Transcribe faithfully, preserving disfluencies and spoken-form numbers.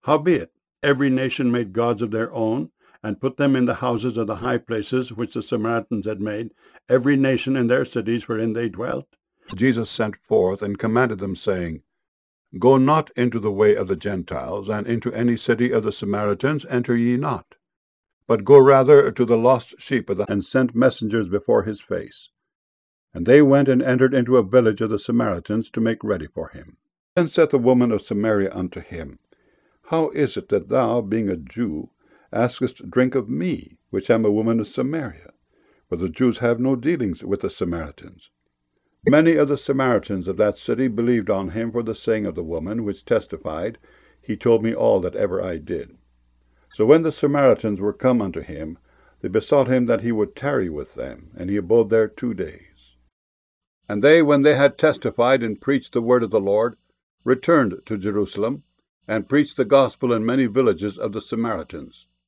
Howbeit, every nation made gods of their own, and put them in the houses of the high places which the Samaritans had made, every nation in their cities wherein they dwelt. Jesus sent forth and commanded them, saying, Go not into the way of the Gentiles, and into any city of the Samaritans enter ye not, but go rather to the lost sheep of the... and sent messengers before his face. And they went and entered into a village of the Samaritans to make ready for him. Then saith the woman of Samaria unto him, How is it that thou, being a Jew, askest drink of me, which am a woman of Samaria? For the Jews have no dealings with the Samaritans. Many of the Samaritans of that city believed on him for the saying of the woman, which testified, He told me all that ever I did. So when the Samaritans were come unto him, they besought him that he would tarry with them, and he abode there two days. And they, when they had testified and preached the word of the Lord, returned to Jerusalem, and preached the gospel in many villages of the Samaritans.